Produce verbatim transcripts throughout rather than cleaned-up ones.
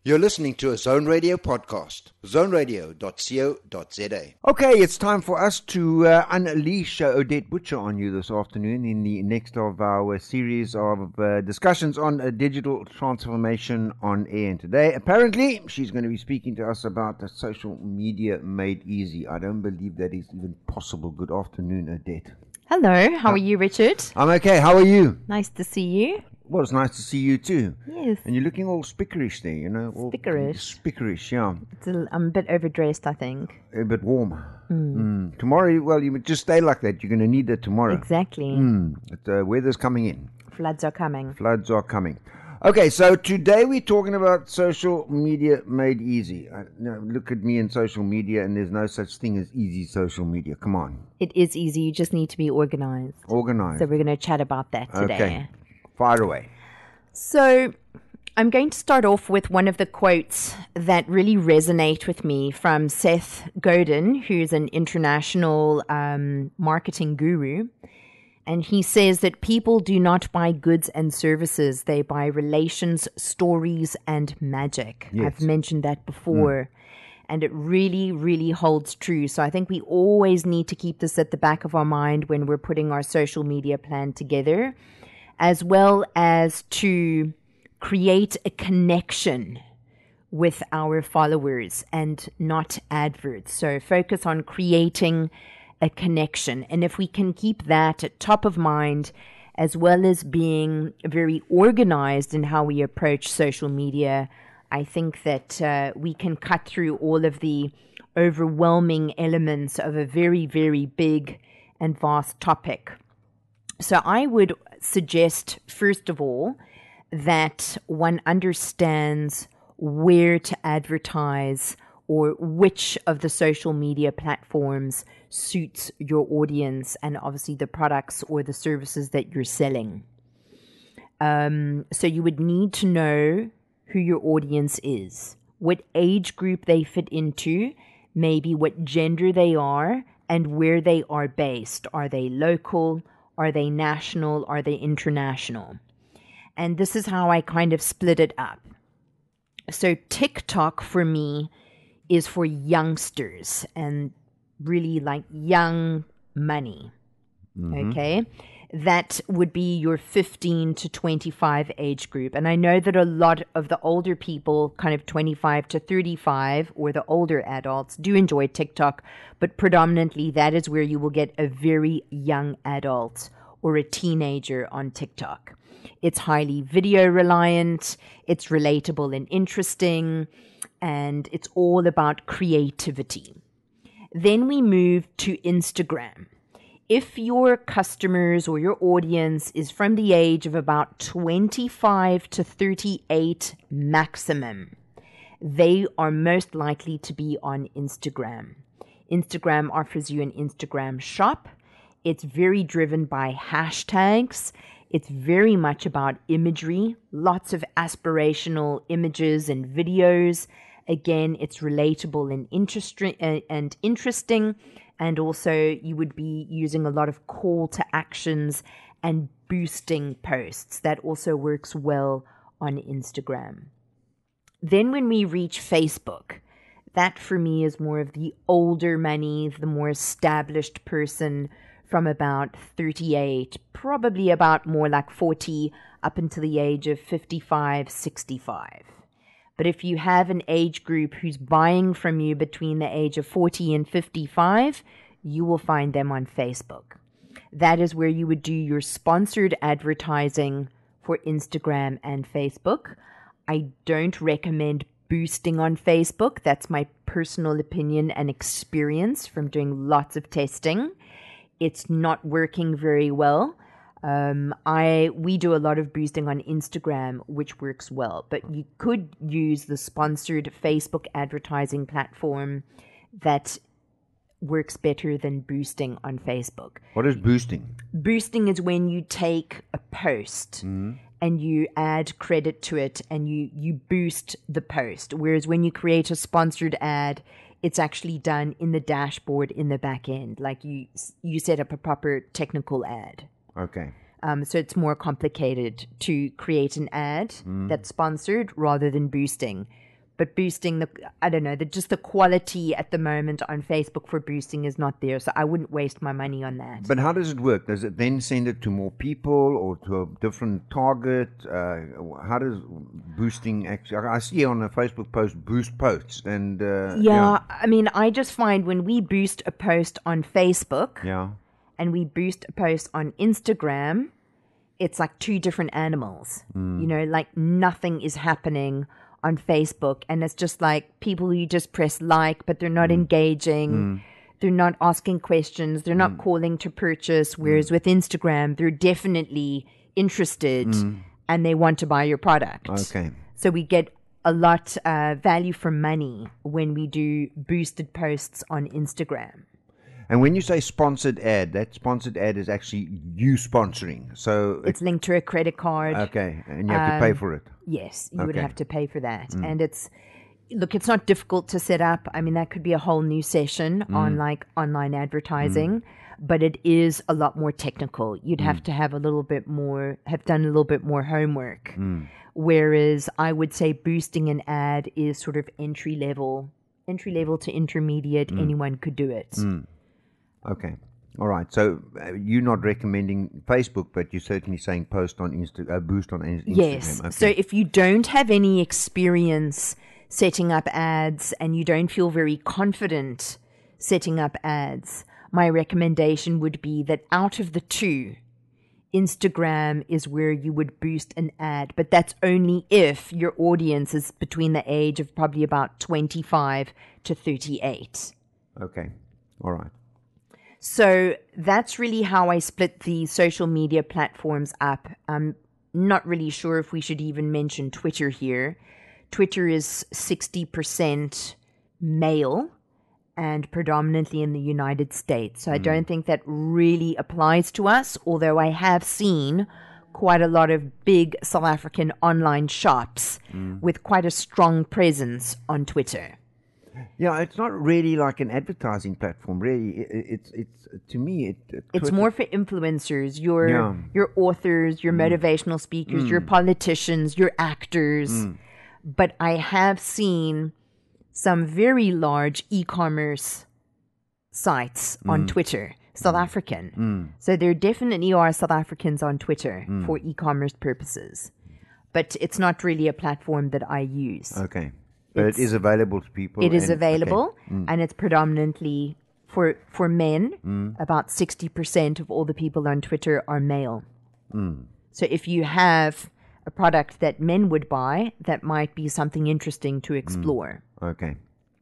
You're listening to a Zone Radio podcast, zone radio dot co dot za. Okay, it's time for us to uh, unleash uh, Odette Butcher on you this afternoon in the next of our series of uh, discussions on uh, digital transformation on air. And today, apparently, she's going to be speaking to us about the social media made easy. I don't believe that is even possible. Good afternoon, Odette. Hello, how are you, Richard? I'm okay. How are you? Nice to see you. Well, it's nice to see you too. Yes. And you're looking all spickerish there, you know. All Spickerish. Spickerish, yeah. It's a, I'm a bit overdressed, I think. A bit warm. Mm. Mm. Tomorrow, well, you just stay like that. You're going to need that tomorrow. Exactly. Mm. The weather's coming in. Floods are coming. Floods are coming. Okay, so today we're talking about social media made easy. I, you know, look at me in social media, and there's no such thing as easy social media. Come on. It is easy. You just need to be organized. Organized. So we're going to chat about that today. Okay. Fire away. So I'm going to start off with one of the quotes that really resonate with me from Seth Godin, who's an international um, marketing guru. And he says that people do not buy goods and services. They buy relations, stories, and magic. Yes. I've mentioned that before. Mm. And it really, really holds true. So I think we always need to keep this at the back of our mind when we're putting our social media plan together, as well as to create a connection with our followers and not adverts. So focus on creating a connection. And if we can keep that at top of mind, as well as being very organized in how we approach social media, I think that uh, we can cut through all of the overwhelming elements of a very, very big and vast topic. So I would suggest, first of all, that one understands where to advertise or which of the social media platforms suits your audience and obviously the products or the services that you're selling. Um, so you would need to know who your audience is, what age group they fit into, maybe what gender they are, and where they are based. Are they local? Are they national? Are they international? And this is how I kind of split it up. So TikTok for me is for youngsters and really like young money. Mm-hmm. Okay. That would be your fifteen to twenty-five age group. And I know that a lot of the older people, kind of twenty-five to thirty-five, or the older adults, do enjoy TikTok, but predominantly that is where you will get a very young adult or a teenager on TikTok. It's highly video reliant, it's relatable and interesting, and it's all about creativity. Then we move to Instagram. If your customers or your audience is from the age of about twenty-five to thirty-eight maximum, they are most likely to be on Instagram. Instagram offers you an Instagram shop. It's very driven by hashtags. It's very much about imagery, lots of aspirational images and videos. Again, it's relatable and, interest- and interesting. And also you would be using a lot of call to actions and boosting posts. That also works well on Instagram. Then when we reach Facebook, that for me is more of the older money, the more established person from about thirty-eight, probably about more like forty up until the age of fifty-five, sixty-five. But if you have an age group who's buying from you between the age of forty and fifty-five, you will find them on Facebook. That is where you would do your sponsored advertising for Instagram and Facebook. I don't recommend boosting on Facebook. That's my personal opinion and experience from doing lots of testing. It's not working very well. Um, I we do a lot of boosting on Instagram, which works well, but you could use the sponsored Facebook advertising platform that works better than boosting on Facebook. What is boosting? Boosting is when you take a post mm-hmm. and you add credit to it and you, you boost the post, whereas when you create a sponsored ad, it's actually done in the dashboard in the back end, like you you set up a proper technical ad. Okay. Um, so it's more complicated to create an ad mm. that's sponsored rather than boosting. but boosting the, I don't know, the just the quality at the moment on Facebook for boosting is not there. So I wouldn't waste my money on that. But how does it work? Does it then send it to more people or to a different target? Uh, how does boosting actually? I see on a Facebook post boost posts and uh, yeah, yeah, I mean, I just find when we boost a post on Facebook yeah, and we boost a post on Instagram, it's like two different animals. Mm. You know, like nothing is happening on Facebook, and it's just like people who just press like, but they're not Mm. engaging. Mm. They're not asking questions. They're not Mm. calling to purchase. Whereas with Instagram, they're definitely interested Mm. and they want to buy your product. Okay. So we get a lot uh, value for money when we do boosted posts on Instagram. And when you say sponsored ad, that sponsored ad is actually you sponsoring. So It's linked to a credit card. okay, and you have to pay Um, for it. Yes, you would Okay. have to pay for that. And it's, look, it's not difficult to set up. I mean, that could be a whole new session on like online advertising, but it is a lot more technical. You'd have to have a little bit more, have done a little bit more homework. Whereas I would say boosting an ad is sort of entry level, entry level to intermediate. Anyone could do it. Okay. All right. So uh, you're not recommending Facebook, but you're certainly saying post on Insta, uh, boost on in- Instagram. Yes. Okay. So if you don't have any experience setting up ads and you don't feel very confident setting up ads, my recommendation would be that out of the two, Instagram is where you would boost an ad, but that's only if your audience is between the age of probably about twenty-five to thirty-eight. Okay. All right. So that's really how I split the social media platforms up. I'm not really sure if we should even mention Twitter here. Twitter is sixty percent male and predominantly in the United States. So I don't think that really applies to us, although I have seen quite a lot of big South African online shops with quite a strong presence on Twitter. Yeah, it's not really like an advertising platform. Really, it, it- it's it's to me it. it It's Twitter- more for influencers, your Yeah. your authors, your motivational speakers, your politicians, your actors. But I have seen some very large e-commerce sites on Twitter, South African. So there definitely are South Africans on Twitter for e-commerce purposes. But it's not really a platform that I use. Okay, but it It's- is available to people. It is and- available, okay. and it's predominantly for for men. About sixty percent of all the people on Twitter are male. So if you have a product that men would buy, that might be something interesting to explore. Okay.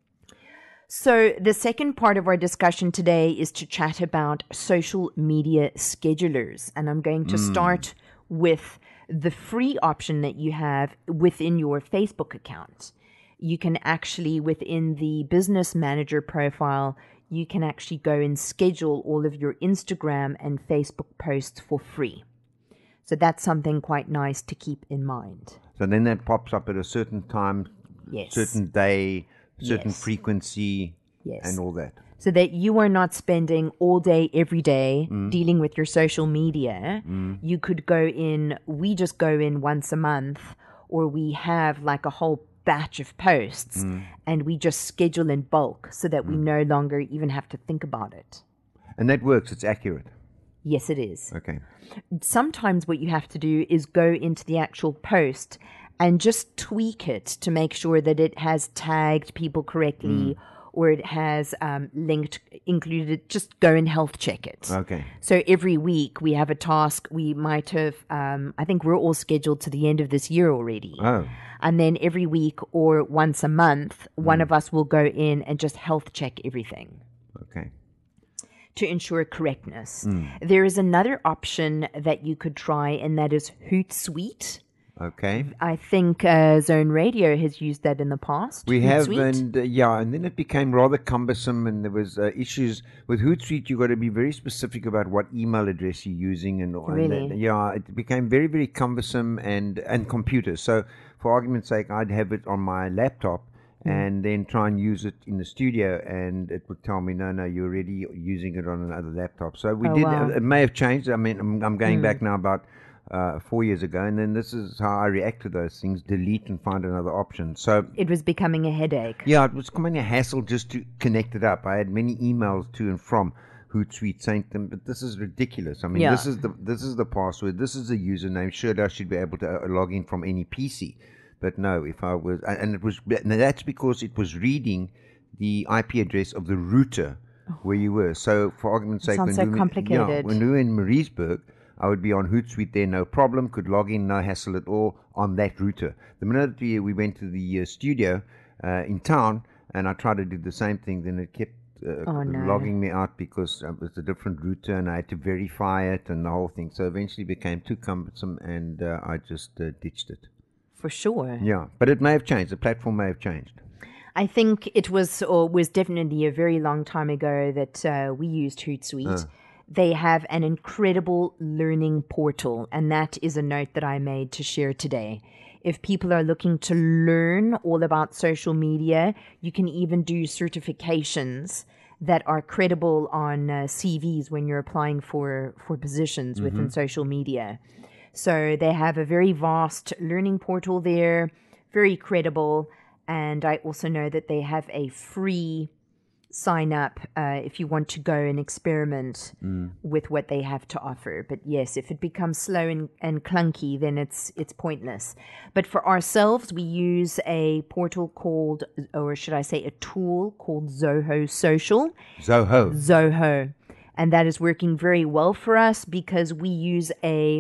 So the second part of our discussion today is to chat about social media schedulers, and I'm going to start with the free option that you have within your Facebook account. You can actually, within the business manager profile, you can actually go and schedule all of your Instagram and Facebook posts for free. So that's something quite nice to keep in mind. So then that pops up at a certain time, Yes. certain day, certain Yes. frequency, Yes. and all that. So that you are not spending all day, every day dealing with your social media. You could go in, we just go in once a month, or we have like a whole batch of posts and we just schedule in bulk so that we no longer even have to think about it. And that works. It's accurate. Yes, it is. Okay. Sometimes what you have to do is go into the actual post and just tweak it to make sure that it has tagged people correctly or it has um, linked, included. Just go and health check it. Okay. So every week we have a task. We might have, um, I think we're all scheduled to the end of this year already. Oh. And then every week or once a month, one of us will go in and just health check everything Okay. to ensure correctness. There is another option that you could try, and that is Hootsuite. Okay. I think uh, Zone Radio has used that in the past. We have, Hootsuite. and uh, yeah, and then it became rather cumbersome, and there was uh, issues with Hootsuite. You got to be very specific about what email address you're using, and, and Really? that- yeah, it became very, very cumbersome, and and computers. So, for argument's sake, I'd have it on my laptop, and then try and use it in the studio, and it would tell me, no, no, you're already using it on another laptop. So we Oh, did. wow. It may have changed. I mean, I'm, I'm going back now about uh, four years ago, and then this is how I react to those things: delete and find another option. So It was becoming a headache. yeah, it was becoming a hassle just to connect it up. I had many emails to and from Hootsuite saying to them, but this is ridiculous. I mean, Yeah. this is the this is the password, this is the username. Surely I should be able to uh, log in from any P C. But no, if I was, and it was, and that's because it was reading the I P address of the router where you were. So, for argument's sake, sounds when so we, complicated. Yeah, when we were in Mariesburg, I would be on Hootsuite there, no problem, could log in, no hassle at all on that router. The minute we, we went to the uh, studio uh, in town, and I tried to do the same thing, then it kept uh, Oh, no. logging me out because it was a different router, and I had to verify it and the whole thing. So eventually it became too cumbersome, and uh, I just uh, ditched it. For sure. Yeah, but it may have changed. The platform may have changed. I think it was or was definitely a very long time ago that uh, we used Hootsuite. Uh. They have an incredible learning portal, and that is a note that I made to share today. If people are looking to learn all about social media, you can even do certifications that are credible on uh, C Vs when you're applying for, for positions Mm-hmm. within social media. So they have a very vast learning portal there, very credible. And I also know that they have a free sign up uh, if you want to go and experiment Mm. with what they have to offer. But yes, if it becomes slow and, and clunky, then it's it's pointless. But for ourselves, we use a portal called, or should I say a tool called Zoho Social. Zoho. Zoho. And that is working very well for us because we use a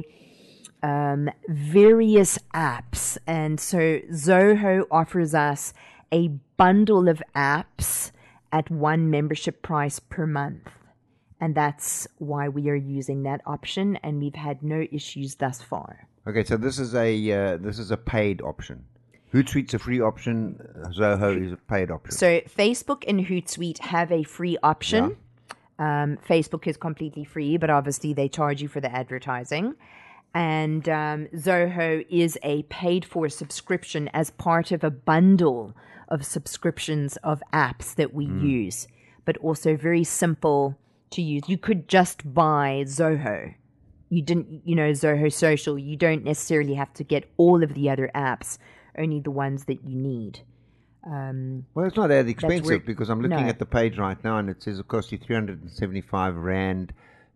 um, various apps. And so Zoho offers us a bundle of apps at one membership price per month. And that's why we are using that option, and we've had no issues thus far. Okay, so this is a uh, this is a paid option. Hootsuite's a free option. Zoho is a paid option. So Facebook and Hootsuite have a free option. Um, Facebook is completely free, but obviously they charge you for the advertising. And um, Zoho is a paid-for subscription as part of a bundle of subscriptions of apps that we use, but also very simple to use. You could just buy Zoho. You didn't, you know, Zoho Social. You don't necessarily have to get all of the other apps, only the ones that you need. Um, Well, it's not that expensive where- because I'm looking no. at the page right now, and it says it costs you three hundred seventy-five rand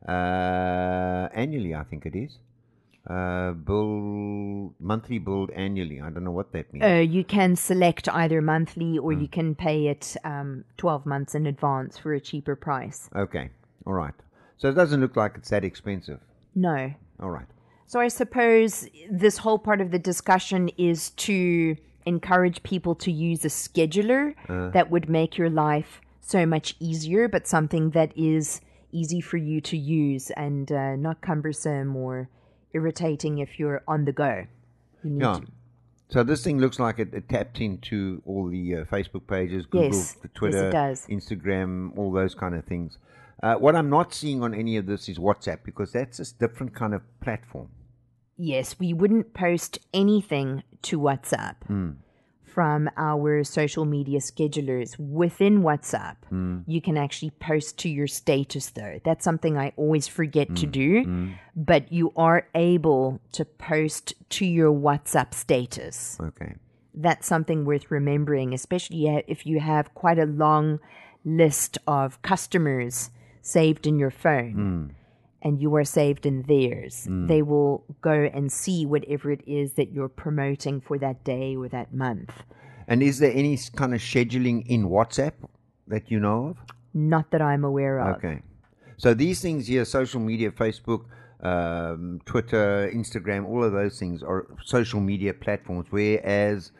uh, annually. I think it is. Uh, bill monthly billed annually. I don't know what that means. Uh, you can select either monthly or you can pay it um, twelve months in advance for a cheaper price. Okay, all right. So it doesn't look like it's that expensive. No. All right. So I suppose this whole part of the discussion is to encourage people to use a scheduler that would make your life so much easier, but something that is easy for you to use and uh, not cumbersome or irritating if you're on the go. You need Yeah. to- So this thing looks like it, it tapped into all the uh, Facebook pages, Google, Yes. the Twitter, Yes, it does. Instagram, all those kind of things. Uh, what I'm not seeing on any of this is WhatsApp because that's a different kind of platform. Yes, we wouldn't post anything to WhatsApp from our social media schedulers. Within WhatsApp, you can actually post to your status, though. That's something I always forget to do, but you are able to post to your WhatsApp status. Okay. That's something worth remembering, especially if you have quite a long list of customers saved in your phone. And you are saved in theirs. They will go and see whatever it is that you're promoting for that day or that month. And is there any s- kind of scheduling in WhatsApp that you know of? Not that I'm aware of. Okay. So these things here, social media, Facebook, um, Twitter, Instagram, all of those things are social media platforms, whereas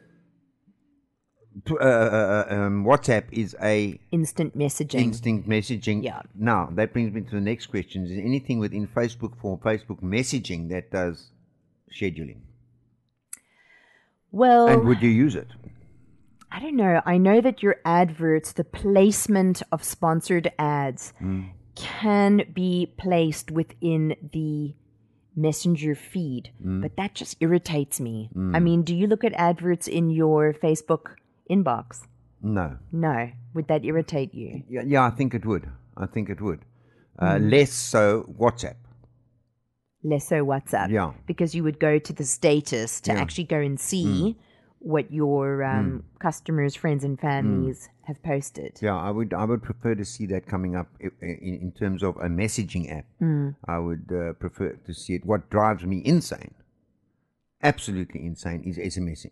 tw- uh, uh, uh, um, WhatsApp is a Instant messaging. instant messaging. Yeah. Now, that brings me to the next question. Is there anything within Facebook for Facebook messaging that does scheduling? well, And would you use it? I don't know. I know that your adverts, the placement of sponsored ads, can be placed within the messenger feed, but that just irritates me. I mean, do you look at adverts in your Facebook inbox? No. No. Would that irritate you? Yeah, yeah, I think it would. I think it would. Uh, Less so WhatsApp. less so WhatsApp. Yeah. Because you would go to the status to Yeah. actually go and see what your um, customers, friends, and families have posted. Yeah, I would I would prefer to see that coming up i- in, in terms of a messaging app. I would uh, prefer to see it. What drives me insane, absolutely insane, is SMSing.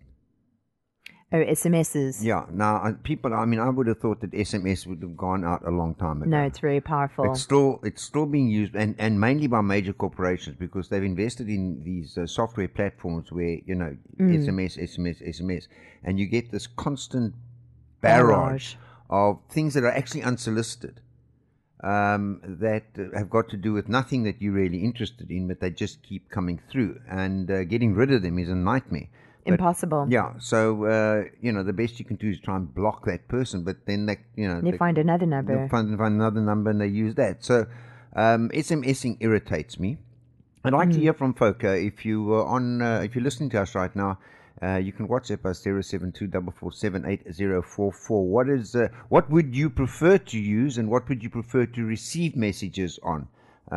Oh, S M Ses. Yeah, now uh, people, I mean, I would have thought that S M S would have gone out a long time ago. No, it's very powerful. It's still it's still being used, and, and mainly by major corporations, because they've invested in these uh, software platforms where, you know, S M S, S M S, S M S, and you get this constant barrage, Barrage. of things that are actually unsolicited, um, that uh, have got to do with nothing that you're really interested in, but they just keep coming through, and uh, getting rid of them is a nightmare. But, Impossible. yeah, so uh, you know, the best you can do is try and block that person, but then they, you know, They find another number. They find, find another number and they use that. So um, SMSing irritates me. I'd like to hear from folk. Uh, if you are on, uh, if you're listening to us right now, uh, you can WhatsApp us zero seven two four four seven eight zero four four. What is, uh, what would you prefer to use, and what would you prefer to receive messages on?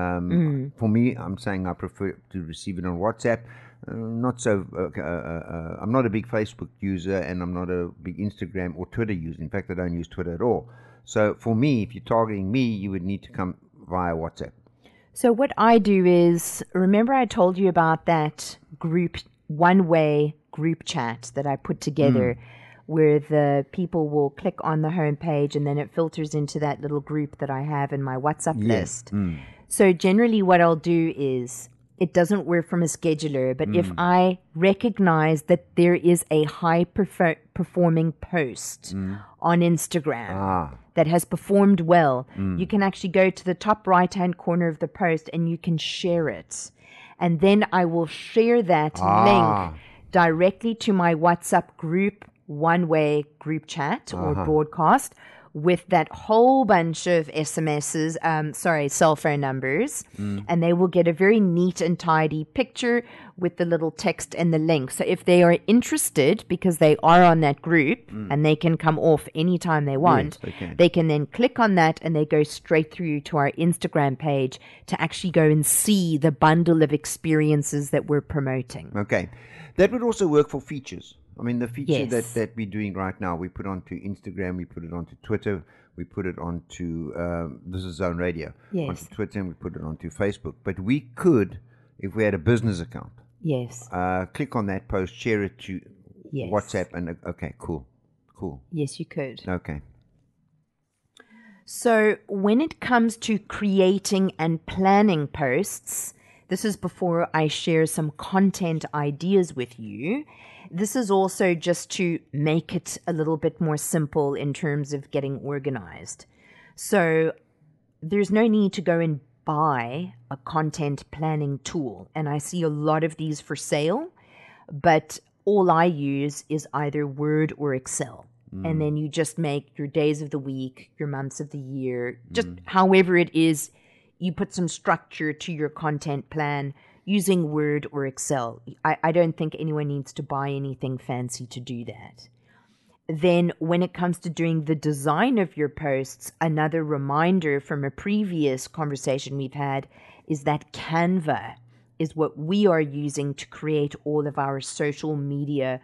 Um, For me, I'm saying I prefer to receive it on WhatsApp. Uh, not so. Uh, uh, uh, I'm not a big Facebook user, and I'm not a big Instagram or Twitter user. In fact, I don't use Twitter at all. So for me, if you're targeting me, you would need to come via WhatsApp. So what I do is, remember I told you about that group, one-way group chat that I put together, where the people will click on the homepage and then it filters into that little group that I have in my WhatsApp list. So generally what I'll do is, it doesn't work from a scheduler, but if I recognize that there is a high prefer- performing post on Instagram Ah. that has performed well, you can actually go to the top right-hand corner of the post and you can share it. And then I will share that Ah. link directly to my WhatsApp group, one-way group chat or broadcast, with that whole bunch of S M Ses, um, sorry, cell phone numbers, and they will get a very neat and tidy picture with the little text and the link. So if they are interested, because they are on that group and they can come off anytime they want, Yes, they can. they can then click on that and they go straight through to our Instagram page to actually go and see the bundle of experiences that we're promoting. Okay. That would also work for features. I mean, the feature Yes. that, that we're doing right now, we put onto Instagram, we put it onto Twitter, we put it onto, um, this is Zone Radio, Yes. onto Twitter, and we put it onto Facebook. But we could, if we had a business account, Yes. uh, click on that post, share it to Yes. WhatsApp, and uh, okay, cool, cool. Yes, you could. Okay. So when it comes to creating and planning posts, this is before I share some content ideas with you. This is also just to make it a little bit more simple in terms of getting organized. So there's no need to go and buy a content planning tool. And I see a lot of these for sale, but all I use is either Word or Excel. And then you just make your days of the week, your months of the year, just however it is, you put some structure to your content plan using Word or Excel. I, I don't think anyone needs to buy anything fancy to do that. Then when it comes to doing the design of your posts, another reminder from a previous conversation we've had is that Canva is what we are using to create all of our social media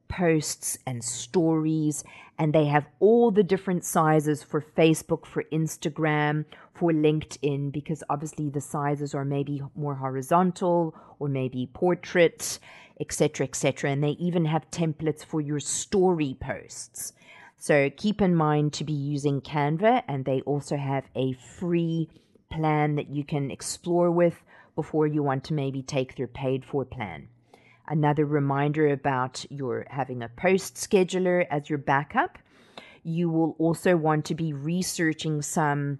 posts and stories, and they have all the different sizes for Facebook, for Instagram, for LinkedIn, because obviously the sizes are maybe more horizontal or maybe portrait, et cetera, et cetera. And they even have templates for your story posts. So keep in mind to be using Canva, and they also have a free plan that you can explore with before you want to maybe take their paid for plan. Another reminder about your having a post scheduler as your backup. You will also want to be researching some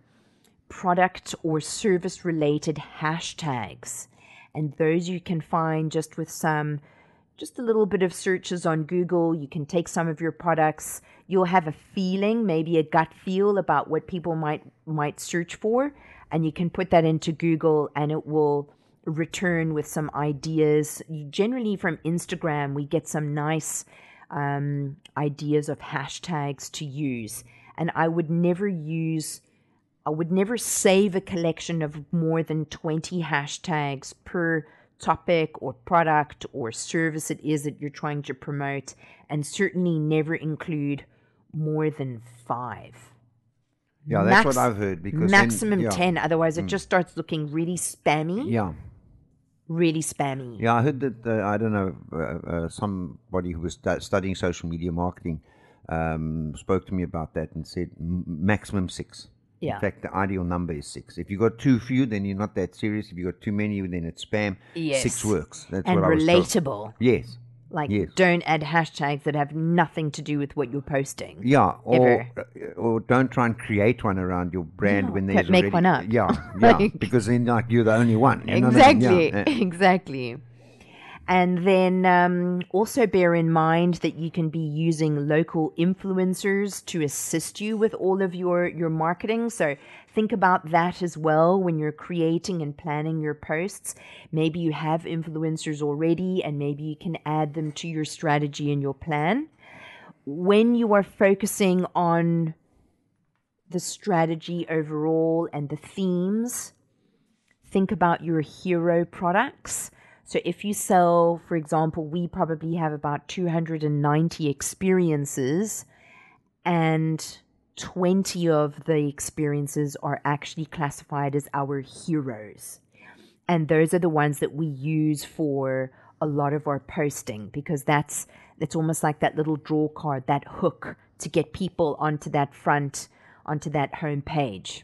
product or service related hashtags. And those you can find just with some, just a little bit of searches on Google. You can take some of your products. You'll have a feeling, maybe a gut feel about what people might might search for. And you can put that into Google and it will return with some ideas. Generally from Instagram, we get some nice um, ideas of hashtags to use. And I would never use I would never save a collection of more than twenty hashtags per topic or product or service it is that you're trying to promote, and certainly never include more than five. Yeah, that's Max- what I've heard. Because maximum then, yeah. ten, otherwise it just starts looking really spammy. Yeah. Really spammy. Yeah, I heard that, uh, I don't know, uh, uh, somebody who was stu- studying social media marketing um, spoke to me about that and said m- maximum six. Yeah. In fact, the ideal number is six. If you got too few, then you're not that serious. If you got too many, then it's spam. Yes. Six works. That's And what I was told. relatable. Yes. Like, Yes. don't add hashtags that have nothing to do with what you're posting. Yeah, or Ever. or don't try and create one around your brand No, when ca- there's make already, one up. Yeah, yeah, Like- because then like you're the only one. You know what I mean? Exactly, Yeah, yeah. exactly. And then um, also bear in mind that you can be using local influencers to assist you with all of your, your marketing. So think about that as well when you're creating and planning your posts. Maybe you have influencers already, and maybe you can add them to your strategy and your plan. When you are focusing on the strategy overall and the themes, think about your hero products. So if you sell, for example, we probably have about two hundred ninety experiences, and twenty of the experiences are actually classified as our heroes. And those are the ones that we use for a lot of our posting, because that's it's almost like that little draw card, that hook to get people onto that front, onto that home page.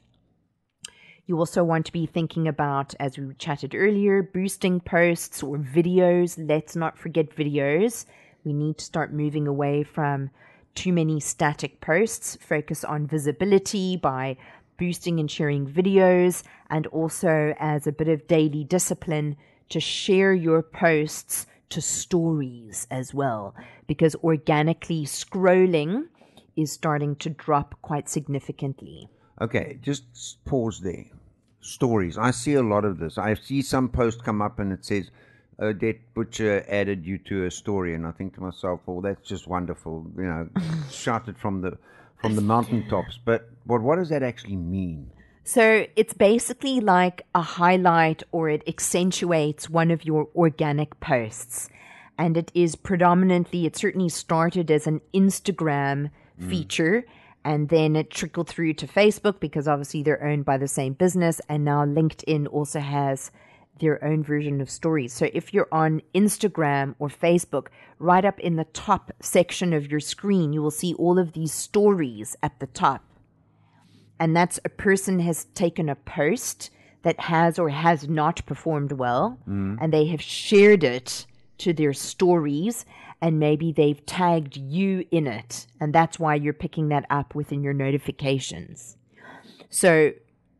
You also want to be thinking about, as we chatted earlier, boosting posts or videos. Let's not forget videos. We need to start moving away from too many static posts. Focus on visibility by boosting and sharing videos, and also as a bit of daily discipline to share your posts to stories as well, because organically scrolling is starting to drop quite significantly. Okay, just pause there. Stories. I see a lot of this. I see some post come up and it says, Odette Butcher added you to a story, and I think to myself, well, that's just wonderful, you know, shouted from the from the mountaintops. But but what does that actually mean? So it's basically like a highlight, or it accentuates one of your organic posts. And it is predominantly, it certainly started as an Instagram mm. feature, and then it trickled through to Facebook, because obviously they're owned by the same business. And now LinkedIn also has their own version of stories. So if you're on Instagram or Facebook, right up in the top section of your screen, you will see all of these stories at the top. And that's a person has taken a post that has or has not performed well, mm. and they have shared it to their stories, and maybe they've tagged you in it, and that's why you're picking that up within your notifications. So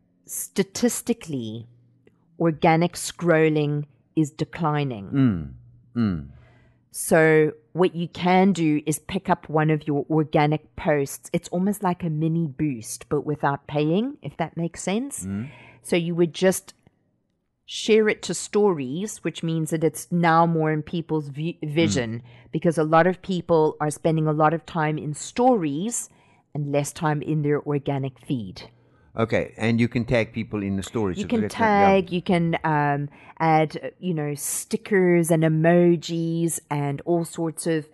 statistically, organic scrolling is declining. Mm. Mm. So what you can do is pick up one of your organic posts. It's almost like a mini boost, but without paying, if that makes sense. Mm. So you would just share it to stories, which means that it's now more in people's vi- vision, mm. because a lot of people are spending a lot of time in stories and less time in their organic feed. Okay, and you can tag people in the stories. You so can tag, tag, yeah. you can um, add, you know, stickers and emojis and all sorts of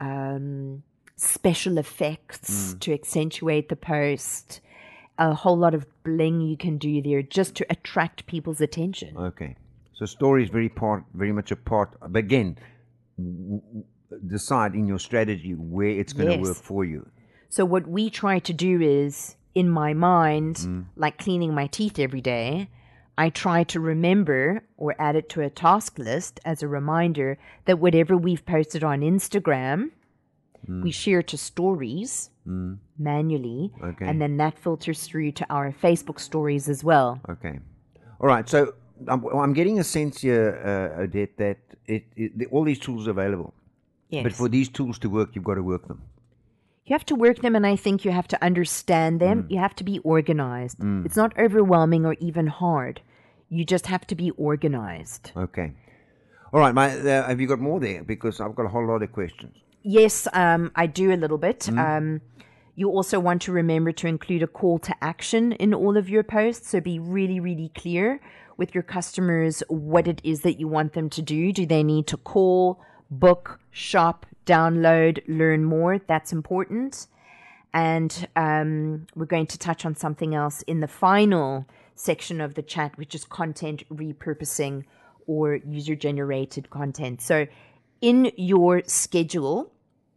um, special effects mm. to accentuate the post. A whole lot of bling you can do there just to attract people's attention. Okay, so story is very part, very much a part. But again, w- w- decide in your strategy where it's going to Yes. work for you. So what we try to do is, in my mind, mm. like cleaning my teeth every day, I try to remember or add it to a task list as a reminder that whatever we've posted on Instagram, mm. we share to stories mm. manually, okay. and then that filters through to our Facebook stories as well. Okay. All right. So I'm, I'm getting a sense here, uh, Odette, that it, it, all these tools are available. Yes. But for these tools to work, you've got to work them. You have to work them, and I think you have to understand them. Mm. You have to be organized. Mm. It's not overwhelming or even hard. You just have to be organized. Okay. All right. My, uh, have you got more there? Because I've got a whole lot of questions. Yes, um, I do a little bit. Mm. Um, You also want to remember to include a call to action in all of your posts. So be really, really clear with your customers what it is that you want them to do. Do they need to call, book, shop, download, learn more? That's important. And um, we're going to touch on something else in the final section of the chat, which is content repurposing or user-generated content. So in your schedule,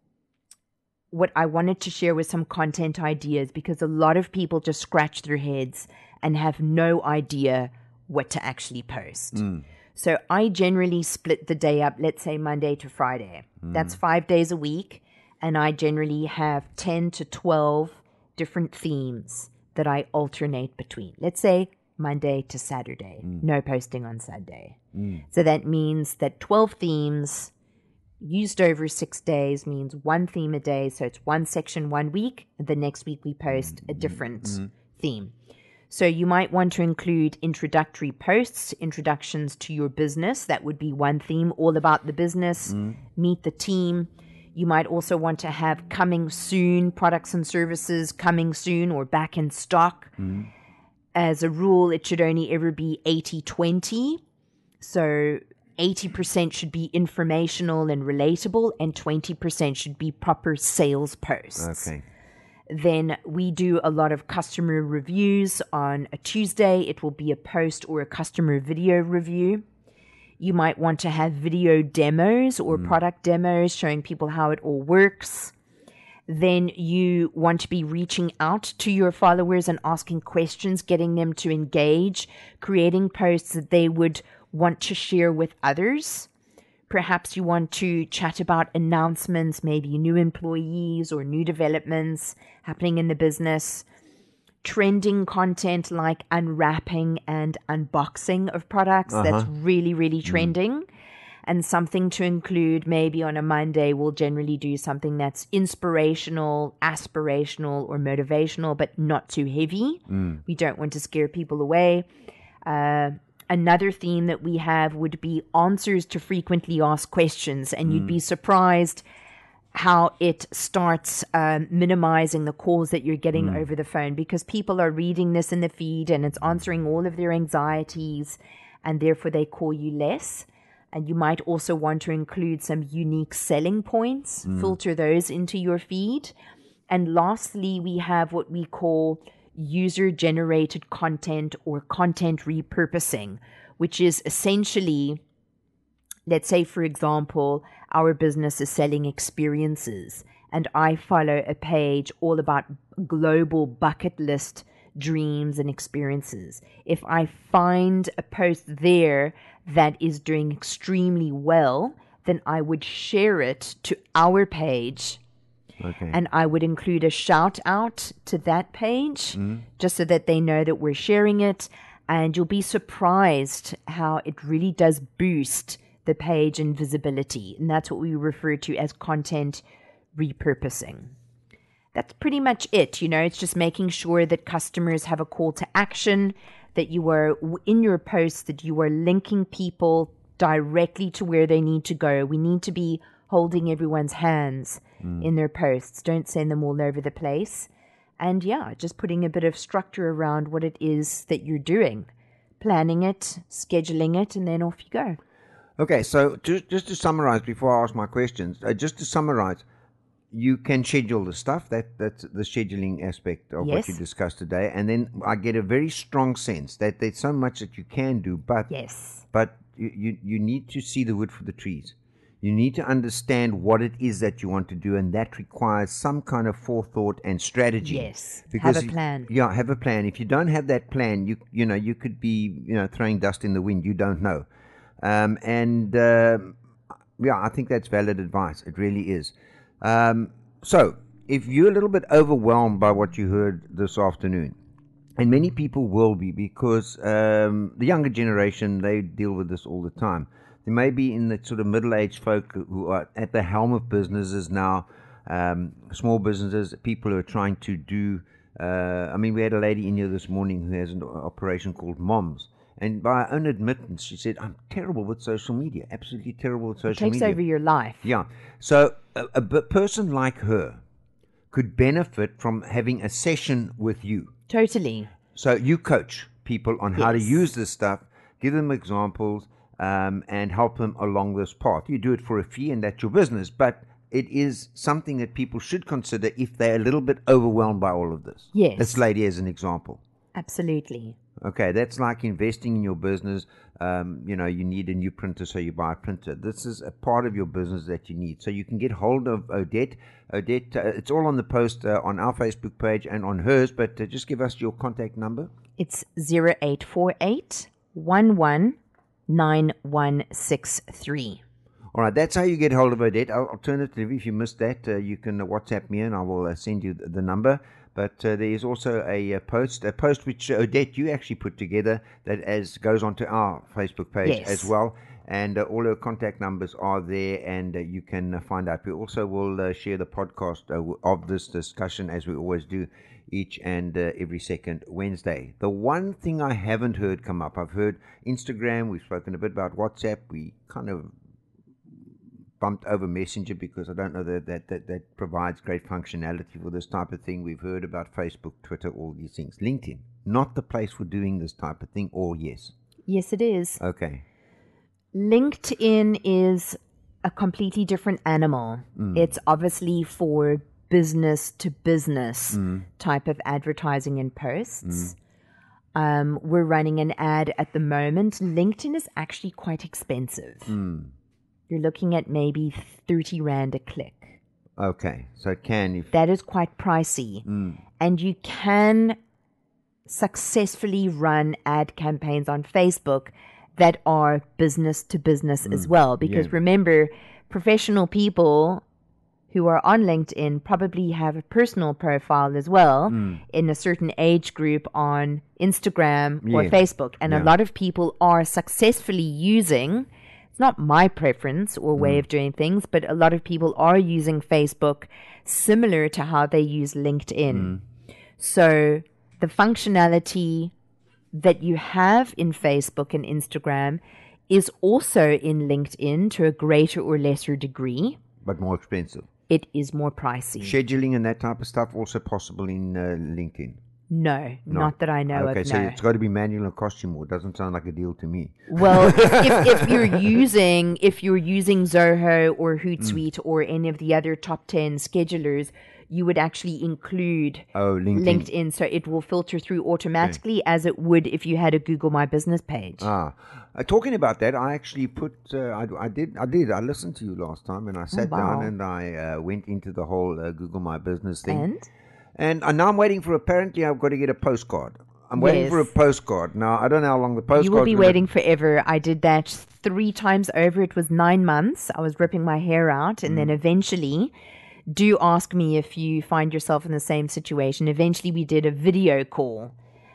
what I wanted to share was some content ideas, because a lot of people just scratch their heads and have no idea what to actually post. Mm. So I generally split the day up, let's say Monday to Friday. Mm. That's five days a week. And I generally have ten to twelve different themes that I alternate between. Let's say Monday to Saturday, mm. no posting on Sunday. Mm. So that means that twelve themes used over six days means one theme a day. So it's one section one week. And the next week we post a different mm-hmm. theme. So you might want to include introductory posts, introductions to your business. That would be one theme, all about the business, mm. meet the team. You might also want to have coming soon, products and services coming soon or back in stock. Mm. As a rule, it should only ever be eighty twenty. So eighty percent should be informational and relatable, and twenty percent should be proper sales posts. Okay. Then we do a lot of customer reviews. On a Tuesday, it will be a post or a customer video review. You might want to have video demos or mm. product demos showing people how it all works. Then you want to be reaching out to your followers and asking questions, getting them to engage, creating posts that they would want to share with others. Perhaps you want to chat about announcements, maybe new employees or new developments happening in the business. Trending content like unwrapping and unboxing of products. Uh-huh. That's really, really trending. Mm. And something to include maybe on a Monday, we'll generally do something that's inspirational, aspirational, or motivational, but not too heavy. Mm. We don't want to scare people away. Uh, Another theme that we have would be answers to frequently asked questions. And mm. you'd be surprised how it starts um, minimizing the calls that you're getting mm. over the phone, because people are reading this in the feed and it's answering all of their anxieties, and therefore they call you less. And you might also want to include some unique selling points, mm. filter those into your feed. And lastly, we have what we call user-generated content or content repurposing, which is essentially, let's say, for example, our business is selling experiences, and I follow a page all about global bucket list dreams and experiences. If I find a post there that is doing extremely well, then I would share it to our page. Okay. And I would include a shout out to that page mm. just so that they know that we're sharing it. And you'll be surprised how it really does boost the page in visibility. And that's what we refer to as content repurposing. That's pretty much it. You know, it's just making sure that customers have a call to action, that you are in your posts, that you are linking people directly to where they need to go. We need to be holding everyone's hands mm. in their posts. Don't send them all over the place. And yeah, just putting a bit of structure around what it is that you're doing, planning it, scheduling it, and then off you go. Okay, so just, just to summarize before I ask my questions, uh, just to summarize, you can schedule the stuff, that that's the scheduling aspect of yes. what you discussed today. And then I get a very strong sense that there's so much that you can do, but, yes. but you, you, you need to see the wood for the trees. You need to understand what it is that you want to do, and that requires some kind of forethought and strategy. Yes, because have a plan. You, yeah, have a plan. If you don't have that plan, you you know you could be you know throwing dust in the wind. You don't know, um, and uh, yeah, I think that's valid advice. It really is. Um, so, if you're a little bit overwhelmed by what you heard this afternoon, and many people will be, because um, the younger generation, they deal with this all the time. There may be in the sort of middle-aged folk who are at the helm of businesses now, um, small businesses, people who are trying to do, uh, I mean, we had a lady in here this morning who has an operation called Moms. And by her own admittance, she said, I'm terrible with social media, absolutely terrible with social media. It takes media. over your life. Yeah. So a, a person like her could benefit from having a session with you. Totally. So you coach people on how to Yes. use this stuff, give them examples, um, and help them along this path. You do it for a fee, and that's your business. But it is something that people should consider if they're a little bit overwhelmed by all of this. Yes. This lady as an example. Absolutely. Okay, that's like investing in your business. Um, you know, you need a new printer, so you buy a printer. This is a part of your business that you need. So you can get hold of Odette. Odette, uh, it's all on the post uh, on our Facebook page and on hers, but uh, just give us your contact number. It's zero eight four eight, one one nine one six three. All right, that's how you get hold of Odette. Alternatively, if you missed that, uh, you can uh, WhatsApp me and I will uh, send you the, the number. But uh, there is also a, a post, a post which uh, Odette, you actually put together that as goes onto our Facebook page Yes. as well. And uh, all her contact numbers are there, and uh, you can uh, find out. We also will uh, share the podcast uh, of this discussion, as we always do, each and uh, every second Wednesday. The one thing I haven't heard come up, I've heard Instagram, we've spoken a bit about WhatsApp, we kind of bumped over Messenger because I don't know that that, that that provides great functionality for this type of thing. We've heard about Facebook, Twitter, all these things. LinkedIn, not the place for doing this type of thing, or yes? Yes, it is. Okay. LinkedIn is a completely different animal. Mm. It's obviously for business to business Mm. type of advertising and posts. Mm. Um, we're running an ad at the moment. LinkedIn is actually quite expensive. Mm. You're looking at maybe thirty Rand a click. Okay, so can if That is quite pricey. mm. And you can successfully run ad campaigns on Facebook that are business to business as well. Because yeah. remember, professional people who are on LinkedIn probably have a personal profile as well Mm. in a certain age group on Instagram or Yeah. Facebook. And Yeah. a lot of people are successfully using, it's not my preference or way of doing things, but a lot of people are using Facebook similar to how they use LinkedIn. So the functionality that you have in Facebook and Instagram is also in LinkedIn to a greater or lesser degree. but more expensive. It is more pricey. Scheduling and that type of stuff also possible in uh, LinkedIn. No, not that I know Okay, of. so No. it's got to be manual and cost you more. Doesn't sound like a deal to me. Well, if, if, if you're using if you're using Zoho or Hootsuite Mm. or any of the other top ten schedulers, you would actually include Oh, LinkedIn. LinkedIn, so it will filter through automatically as it would if you had a Google My Business page. Ah, uh, talking about that, I actually put. Uh, I, I did. I did. I listened to you last time, and I sat wow. down and I uh, went into the whole uh, Google My Business thing. And And uh, now I'm waiting for. Apparently, I've got to get a postcard. I'm waiting Yes. for a postcard. Now I don't know how long the postcard. you will be waiting forever. I did that three times over. It was nine months. I was ripping my hair out, and Mm. then eventually, do ask me if you find yourself in the same situation. Eventually, we did a video call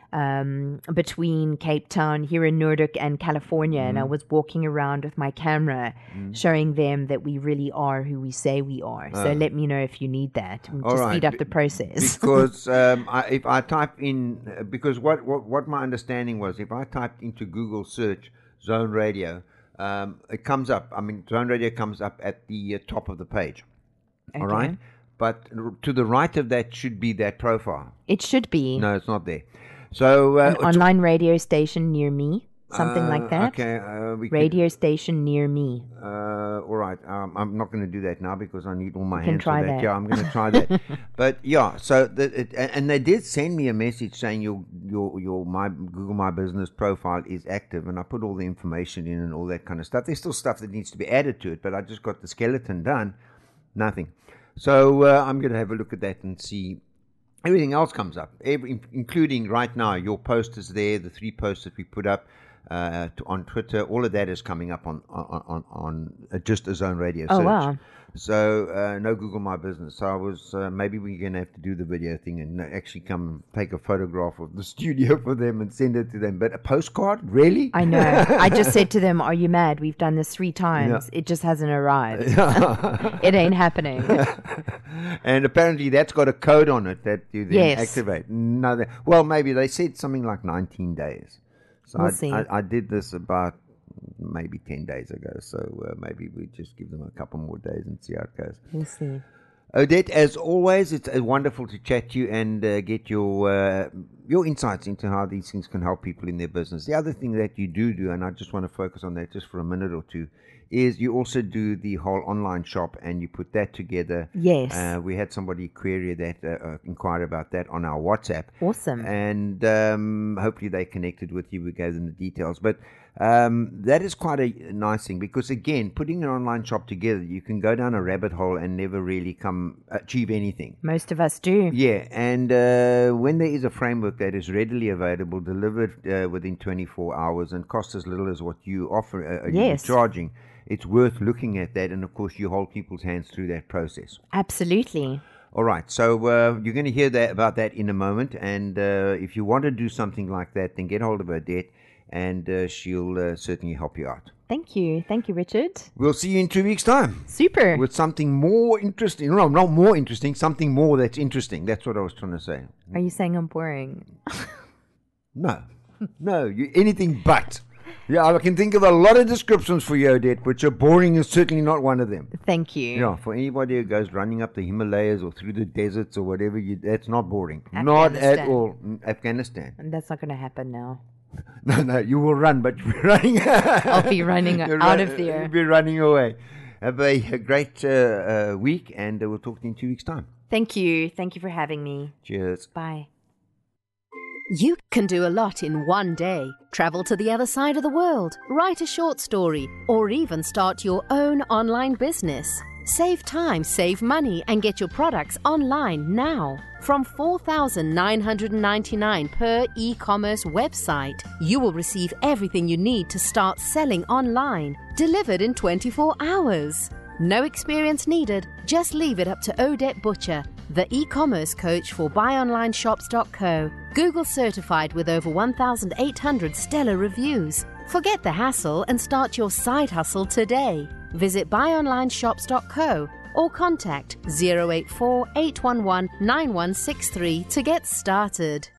um, between Cape Town here in Noordhoek and California, and I Mm. was walking around with my camera, showing them that we really are who we say we are. So let me know if you need that. We'll All just right. speed up the process. because um, I, if I type in, uh, because what, what what my understanding was, if I typed into Google search Zone Radio, um, it comes up. I mean, Zone Radio comes up at the uh, top of the page. All right, Okay. but r- to the right of that should be that profile. It should be No, it's not there. So uh, an it's- online radio station near me, something uh, like that. Okay, uh, we could- Radio station near me. Uh, all right. Um, I'm not going to do that now because I need all my can hands try for that. that. Yeah, I'm going to try that. But yeah, so the, it, and and they did send me a message saying your your your my Google My Business profile is active, and I put all the information in and all that kind of stuff. There's still stuff that needs to be added to it, but I just got the skeleton done. Nothing. So uh, I'm going to have a look at that and see. Everything else comes up, every, including right now. Your post is there. The three posts that we put up uh, to, on Twitter, all of that is coming up on on on, on uh, just a Zone Radio Oh, search. wow. So uh, no Google My Business. So I was uh, maybe we're going to have to do the video thing and actually come and take a photograph of the studio for them and send it to them. But a postcard, really? I know. I just said to them, "Are you mad? We've done this three times. Yeah. It just hasn't arrived. It ain't happening." And apparently that's got a code on it that you then Yes. activate. No, they- well, maybe they said something like nineteen days. So We'll I, see. I, I did this about maybe ten days ago. So uh, maybe we just give them a couple more days and see how it goes. We'll see. Odette, as always, it's uh, wonderful to chat to you and uh, get your uh, your insights into how these things can help people in their business. The other thing that you do do, and I just want to focus on that just for a minute or two, is you also do the whole online shop and you put that together. Yes. Uh, we had somebody query that, uh, uh, inquire about that on our WhatsApp. Awesome. And um, hopefully they connected with you. We gave them the details. But um, that is quite a nice thing because, again, putting an online shop together, you can go down a rabbit hole and never really come achieve anything. Most of us do. Yeah. And uh, when there is a framework that is readily available, delivered uh, within twenty-four hours and costs as little as what you offer, uh, Yes. you're charging, it's worth looking at that. And, of course, you hold people's hands through that process. Absolutely. All right, so uh, you're going to hear that about that in a moment, and uh, if you want to do something like that, then get hold of Odette, and uh, she'll uh, certainly help you out. Thank you. Thank you, Richard. We'll see you in two weeks' time Super. with something more interesting. No, not more interesting, something more that's interesting. That's what I was trying to say. Are you saying I'm boring? No, no, you, anything but. Yeah, I can think of a lot of descriptions for you, Odette, which are boring is certainly not one of them. Thank you. Yeah, for anybody who goes running up the Himalayas or through the deserts or whatever, you, that's not boring. Not at all. Mm, Afghanistan. And that's not going to happen now. No, no, you will run, but you'll be running. I'll be running You'll out run- of there. You'll be running away. Have a, a great uh, uh, week, and uh, we'll talk to you in two weeks' time. Thank you. Thank you for having me. Cheers. Bye. You can do a lot in one day. Travel to the other side of the world, write a short story, or even start your own online business. Save time, save money, and get your products online now. From four thousand nine hundred ninety-nine dollars per e-commerce website, you will receive everything you need to start selling online, delivered in twenty-four hours. No experience needed, just leave it up to Odette Butcher, the e-commerce coach for buy online shops dot co. Google certified with over one thousand eight hundred stellar reviews. Forget the hassle and start your side hustle today. Visit buy online shops dot co or contact zero eight four, eight one one, nine one six three to get started.